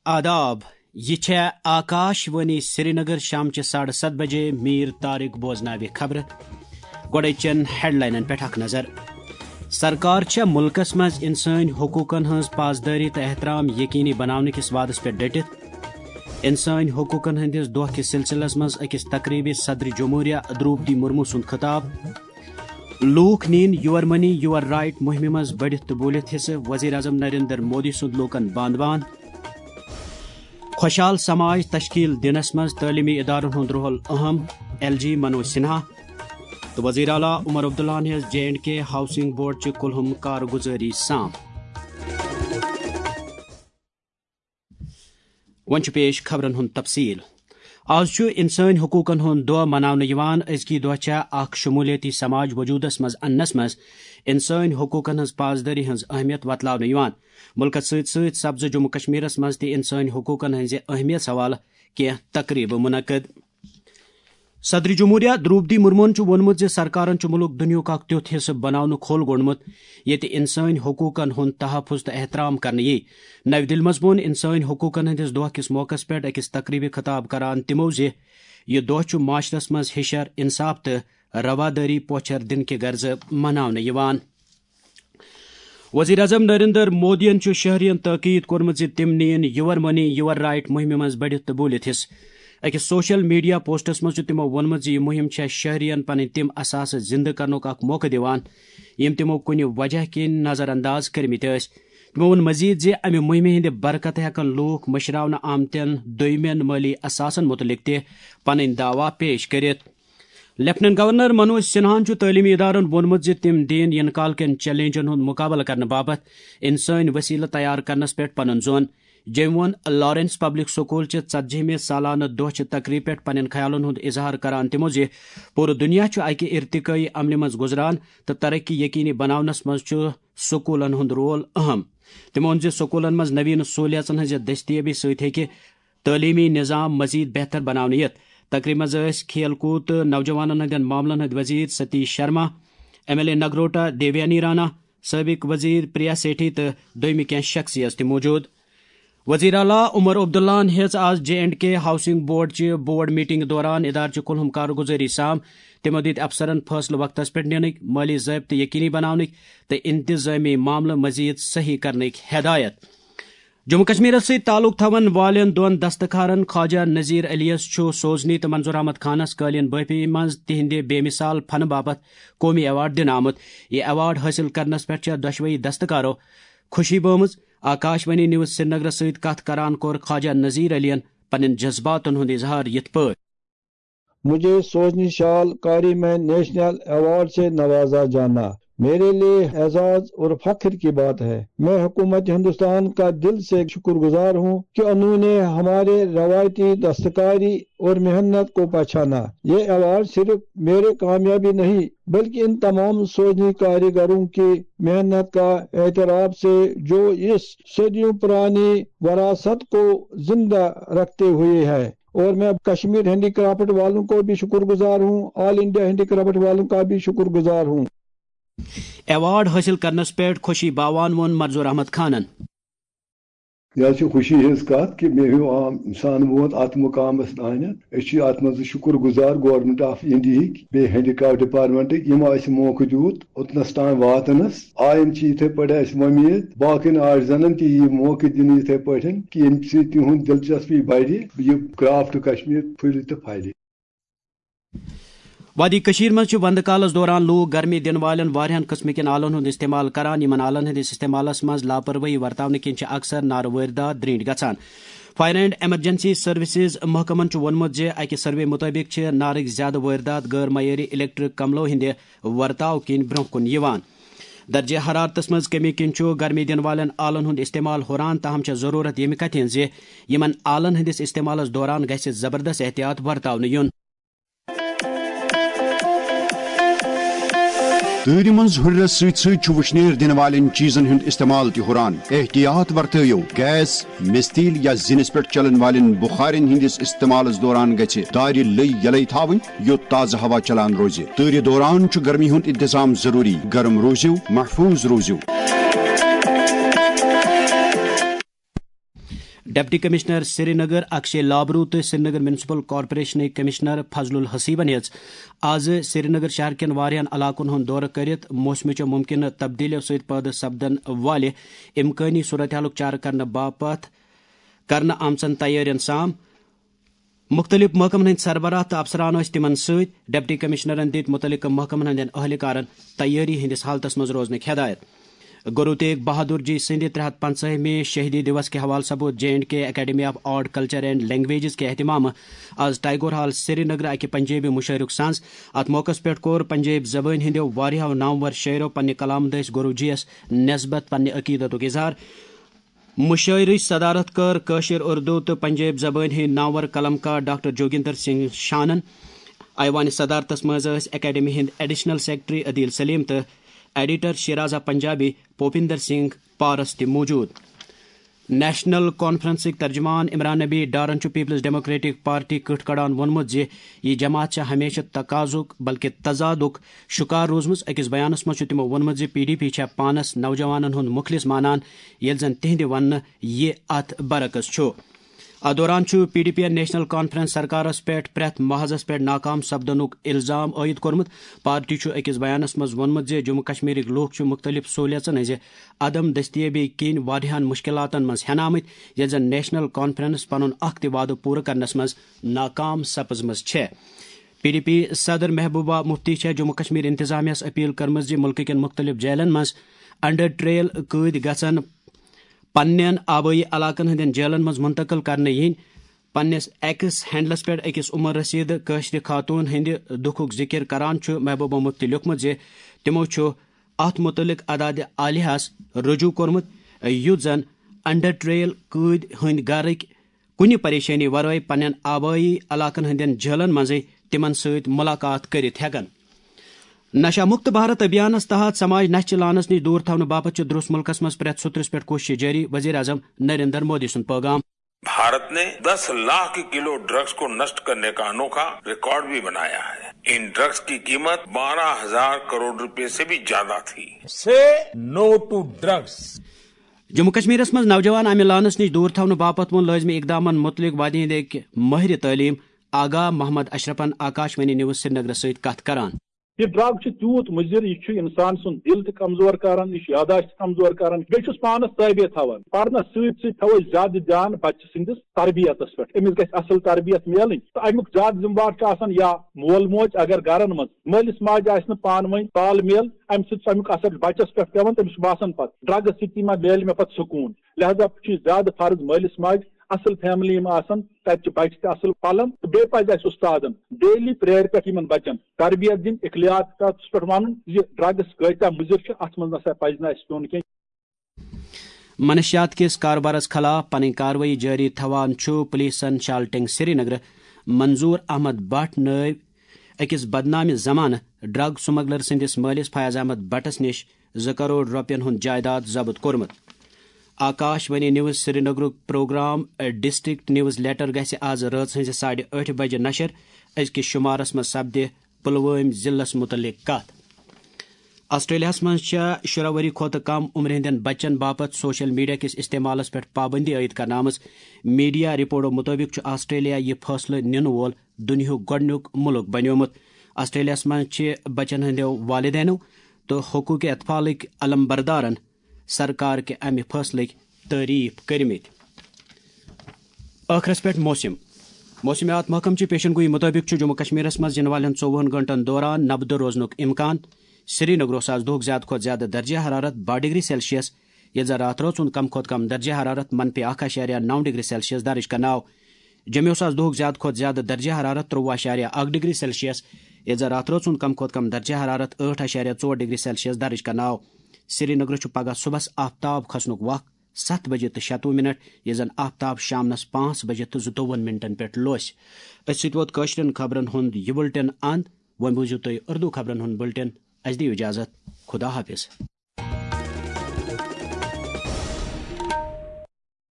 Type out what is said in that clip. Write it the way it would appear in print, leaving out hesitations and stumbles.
آداب یہ آکاش وانی سری نگر شام 7:30 بجے میر طارق بوزناوی خبر گوڑچن ہیڈ لائنن پہ اخ نظر سرکار ملکس مز انسانی حقوقن ہز پاسداری تو احترام یقینی بنانے کس وعدس پہ ڈٹت انسانی حقوقن ہندس دہ کس سلسلس مز اکس تقریبی صدر جمہوریہ دروپدی مرمو سند خطاب لوک نین یور منی یور رائٹ مہم مز بڑھت تو بولت حصہ وزیر اعظم نریندر مودی سند لوکن باندوان خوشحال سماج تشکیل دنس مز تعلیمی ادارن ہند رول اہم LG منوج سنہا تو وزیر اعلیٰ عمر عبداللہ ہز J&K ہاؤسنگ بورڈ چہ کلہم کارگزاری سام ون پیش خبرن ہند تفصیل آز انسانی حقوقن ہند دہ مناونہ ازکی دہ اخ شمولیتی سماج وجودس مز انس مز انسانی حقوقن ہز پاسداری ہز اہمیت وتلاونہ ملکس ست سبز جموں کشمیرس مز تہ انسانی حقوقن ہز اہمیت حوالہ کی تقریب منعقد صدر جمہوریہ دروپدی مرمون وونمت سرکارن ملک دنیاک اخ تیوتھ حصہ بناونک کھول گوڑمت یت انسانی حقوقن ہند تحفظ تو احترام کرنے یی نو دل مز وون انسانی حقوقن ہندس دہ کس موقع پہ اکس تقریبی خطاب کران تمو یہ دہ معاشرس مز ہشر انصاف تو رواداری پوچھر دن کے غرض مناونہ وزیر اعظم نریندر مودین شہرین تاکید کورمت تم نین یور منی یور رائٹ مہم مز بڑھت تو بولت حصہ اکس سوشل میڈیا پوسٹس مز تمو وونمت یہ مہم شہرین پن تم اثاث زندہ کرنک اخ موقع دیوان یم تمو کن وجہ کن نظر انداز کرمت تمو ون مزید امہ مہم ہند برکت ہیکن لوک مشراونہ آمتین دویمین مالی اثاثن متعلق تہ پن دعوی پیش کرت لیفٹننٹ گورنر منوج سنہان تعلیمی ادارن وونمت تم دین ین کال کن چیلنجن ہند مقابلہ کرنے باپت انسانی وسیلہ تیار کرنس پہ پن زون جیمون لارنس پبلک سکول 40 سالانہ دہ تقریب پہ پن خیالن ہند اظہار کران تمو پور دنیا اکہ ارتقائی عمل مز گزران تو ترقی یقینی بناونس مز سکولن ہند رول اہم تمو وون سکولن مز نوین سہولیاتن ہز دستیابی ست ہیکہ تعلیمی نظام مزید بہتر بناونہ یت تقریب مز کھیل کود تو نوجوانن ہندین معاملن ہند وزیر ستیش شرما MLA نگروٹا دیویانی رانا سابق وزیر پریا سیٹھی تو دویمہ کی شخصیت تہ موجود وزیر اعلیٰ عمر عبداللہ ہز آز J&K ہاؤسنگ بورڈ چہ بورڈ میٹنگ دوران ادارچہ کلہم کارگزاری سام تمو دت افسرن فیصلہ وقتس پہ ننک مالی ضابطہ یقینی بنانک تو انتظامی معاملہ مزید صحیح کرنک ہدایت جموں کشمیر ست تعلق تھون والن دون دستکارن خواجہ نذیر علیس سوزنی تو منظور احمد خانس قالین بافی مز تہندِ بے مثال فن باپت قومی ایوارڈ دن آمت یہ ایوارڈ حاصل کرنس پہ دشوئی دستکارو خوشی بمز Akashvani news Srinagar ست کت کران کور خواجہ نذیر علین پنن جذباتن ہند اظہار یت پہ مجھے سوزنی شال کاری میں نیشنل ایوارڈ سے نوازا جانا میرے لیے اعزاز اور فخر کی بات ہے۔ میں حکومت ہندوستان کا دل سے شکر گزار ہوں کہ انہوں نے ہمارے روایتی دستکاری اور محنت کو پہچانا۔ یہ ایوارڈ صرف میرے کامیابی نہیں بلکہ ان تمام سوزنی کاریگروں کی محنت کا اعتراف سے جو اس صدیوں پرانی وراثت کو زندہ رکھتے ہوئے ہے، اور میں کشمیر ہینڈی کرافٹ والوں کو بھی شکر گزار ہوں، آل انڈیا ہینڈی کرافٹ والوں کا بھی شکر گزار ہوں۔ ایوارڈ حاصل کرنس پہ خوشی باوان وون منظور احمد خانن یہ خوشی ہز کت کہ مے ہیو انسان ووت ات مقامس تانت اس ات مز شکر گزار گورنمنٹ آف انڈیہک بی ہینڈی کرافٹ ڈپارٹمنٹک یم اس موقع دیت اوتنس تان واتنس آئند اتھے پٲٹھۍ اس ومید باقین آج زنن کہ یہ موقع دن اتھے پٲٹھۍ کہ یم سی تہند دلچسپی بڑھ یہ کرافٹ کشمیر پھلہِ تو پھلہِ۔ وادی کشیر مز وند کالس دوران لوگ گرمی دن والن واریاہن قسم کن آلن ہند استعمال کران یمن آلن ہندس استعمالس مز لاپرواہی ورتاونہ کن اکثر نار واردات درینڈ گژھان۔ فائر اینڈ ایمرجنسی سروسز محکمن وونمت اکہ سروے مطابق نارک زیادہ واردات غیر معیاری الیکٹرک کملو ہند ورتاو کن برہ کن یوان۔ درجہ حرارتس مز کمی کن گرمی دن والن آلن ہند استعمال ہوران تاہم ضرورت یمہ کتھ ہن یمن آلن ہندس استعمالس دوران گژھِ زبردست احتیاط ورتاونہ یون۔ تۭرِ منٛز ہُرٮ۪رس سۭتۍ سۭتۍ چھُ وٕشنیر دِنہٕ والٮ۪ن چیٖزن ہُنٛد استعمال تہِ ہُران۔ احتیاط ورتٲیِو گیس مستیل یا زِنِس پٮ۪ٹھ چلن والٮ۪ن بُخارٮ۪ن ہٕنٛدِس استعمالس دوران گژھِ دارِ لٔے یلے تھاوٕنۍ یوٚت تازٕ ہوا چلان روزِ۔ تۭرِ دوران چھُ گرمی ہُنٛد انتظام ضروٗری۔ گرم روٗزِو، محفوٗظ روٗزِو۔ Deputy commissioner Srinagar Akshay Labroo تو Srinagar municipal corporation commissioner Fazl الحسیبن آز سری نگر شہر کین واریاہن علاقن ہند دورہ کرت موسمچ ممکنہ تبدیلیوں ست پید سپدن والہ امکانی صورتحالک چارہ کرنے باپت کرنے آمژن تیارین سام مختلف محکمن ہند سربراہ تو افسران تمن ست ڈپٹی کمشنرن دت متعلقہ محکمن ہند اہلکارن تیاری ہندس حالتس مز روزنک ہدایت. گرو تیغ بہادر جی سند 350ویں شہیدی دیوس کے حوالہ سپود JK academy of art culture and languages کے اہتمام آز ٹائگور ہال سری نگر اکہ پنجابی مشاعرک سانز. ات موقع پہ کور پنجاب زبان ہندو واریاہو نامور شاعرو پنہ کلام دس گرو جی یس نسبت پنہ عقیدت اظہار. مشاعرچ صدارت کر کاشر اردو تو پنجاب زبان ہند نامور قلمکار ڈاکٹر جوگندر سنگھ شانن. ایوان صدارتس مز اکیڈمی ہند ایڈیشنل سیکرٹری عدیل سلیم تو ایڈیٹر شیرازہ پنجابی پوپندر سنگھ پارس تہ موجود. نیشنل کانفرنسک ترجمان عمران نبی ڈارن پیپلز ڈیموکریٹک پارٹی کٹ کڑان وونمت یہ جماعت ہمیشہ تقاضک بلکہ تضادک شکار روزمز. اکس بیانس مز تمو وونمت PDP پانس نوجوانن ہند مخلص مانان یل زن تہند ون یہ ات برعکس چھ. ات دوران PDP نیشنل کانفرنس سرکارس پہ پریت محاذس پہ ناکام سپدنک الزام عائد کورمت. پارٹی اکس بیانس مز وونمت جموں کشمیرک لوک مختلف سہولیژن ہز عدم دستیابی کن واریاہن مشکلاتن مز ہین آمت یل زن نیشنل کانفرنس پنن اخ تہ وعدہ پورہ کرنس مز ناکام سپزمز چھ. PDP صدر محبوبہ مفتی جموں کشمیر انتظامیہ اپیل کرمز ملک کن مختلف جیلن مز انڈر ٹریل قید گژھن پنن آبائی علاقن ہندین جیلن مز منتقل کرنے ین. پنس ایکس ہینڈلس پہ اکس عمر رسید کاشر خاتون ہند دکھک ذکر کران محبوبہ مفتی لیوکھمت تمو ات متعلق عداد عالیہس رجوع کورمت یت زن انڈر ٹریل قید ہند گرک کن پریشانی ورائے پنن آبائی علاقن ہندین جیلن مز تمن ست ملاقات کرت ہیکن. نشہ مکت بھارت ابھیانس تحت سماج نشہ لانس نش دور تھونہ باپت درست ملکس مز پریت سترس پہ کوشش جاری. وزیر اعظم نریندر مودی سن پیغام. بھارت نے 10 لاکھ کلو ڈرگس کو نشٹ کرنے کا انوکھا ریکارڈ بھی بنایا ہے. ان ڈرگس کی قیمت 12,000 کروڑ روپے سے بھی زیادہ تھی. سے نو ٹو ڈرگس. جموں کشمیرس مز نوجوان امہ لانس نش دور تھونہ باپت وون لازمی اقدامن متعلق وادی ہند ایک ماہر تعلیم آگاہ محمد اشرفن آکاشوانی نیوز سری نگر ست کت کران. یہ ڈرگ تیوت مضر یہ انسان سن دل تہ کمزور کران یہ یاداشت کمزور کران بیس پانس تعبیہ تھوان پرنس تھو زیادہ دھیان بچہ سندس تربیتس پہ امس گھس اصل تربیت ملن تو امیک زیادہ ذمہ وار یا مول موج اگر گرن مز مالس ماجہ آہ پان ون تال میل ام سمیک اثر بچس پہ پیوان تمس باسان پتہ ڈرگس سی ما میل مے پتہ سکون. لہذا زیادہ فرض مالس ماج اصل فیملی آسان تتہ بچہ تہ اصل پلن تو بی پز اس استادن ڈیلی پریئر پہ بچن تربیت دن اخلاقیات پہ ون یہ ڈرگس کتیا مضر ات من نسا پز نا پیون کی. منشیات کس کاروبارس خلاف پن کاروٲیی جاری تھوان پولیسن شالٹنگ سری نگر منظور احمد بٹ نٲوۍ أکِس بدنامہِ زمانہٕ ڈرگ سمگلر سندس مٲلس فیاض احمد بٹس نش 2 کروڑ رۄپین ہُند جائیداد ضبط کوٚرمُت. آکاشوانی نیوز سری نگرُک پروگرام ڈسٹرکٹ نیوز لیٹر گژھِ آز رٲژ ہٕنٛزِ 8:30 بجے نشر. أزکِس شُمارس منٛز سپدِ پُلوٲمۍ ضلعس مُتعلق کتھ. آسٹریلیاہس منٛز چھےٚ 16 ؤری کھۄتہٕ کم عمر ہٕنٛدٮ۪ن بچن باپت سوشل میڈیا کِس استعمالس پٮ۪ٹھ پابندی عائد کرنہٕ آمٕژ. میڈیا رپورٹو مُطٲبق چھُ آسٹریلیا یہِ فٲصلہٕ نِنہٕ وول دُنیاہُک گۄڈنیُک مُلک بنیومُت. آسٹریلیاہس منٛز چھِ بچن ہٕنٛدٮ۪و والدینو تہٕ حقوٗقِ اطفالٕکۍ علمبردارن سرکار کہِ امہِ فٲصلٕکۍ تعریٖف کٔرمٕتۍ. ٲخرس پٮ۪ٹھ موسمیات محکم چہِ پیشن گوئی مُطٲبق چھُ جموں کشمیرس منٛز یِنہٕ والٮ۪ن 24 گٲنٛٹن دوران نبدٕ روزنُک اِمکان. سری نگر اوس آز دُہُک زیادٕ کھۄتہٕ زیادٕ درجہ حرارت 2 ڈگری سیلسیس ییٚلہِ زن راتھ رٲژ ہُنٛد کم کھۄتہٕ کم درجہ حرارت -1.9 ڈگری سیلسیس درج کرنہٕ آو. جموں اوس آز دُہُک زیادٕ کھۄتہٕ زیادٕ درجہ حرارت 13.1 ڈگری سیلسیس ییٚلہِ زن راتھ رٲژ ہُنٛد کم کھۄتہٕ کم درجہ حرارت 8.4 ڈگری سیلسیس درج کرنہٕ آو. سری نگر چھُ پگہہ صبحس آفتاب کھسنُک وق 7 بجے تہٕ 26 منٹ ییٚلہِ زن آفتاب شامنس 5 بجے تہٕ 52 منٹن پٮ۪ٹھ لوسہِ. أتھۍ سۭتۍ ووت کٲشرٮ۪ن خبرن ہُنٛد یہِ بُلٹن اند. وۄنۍ بوٗزِو تُہۍ اُردو خبرن ہُنٛد بُلٹن. اَسہِ دِیِو اِجازت. خدا حافظ.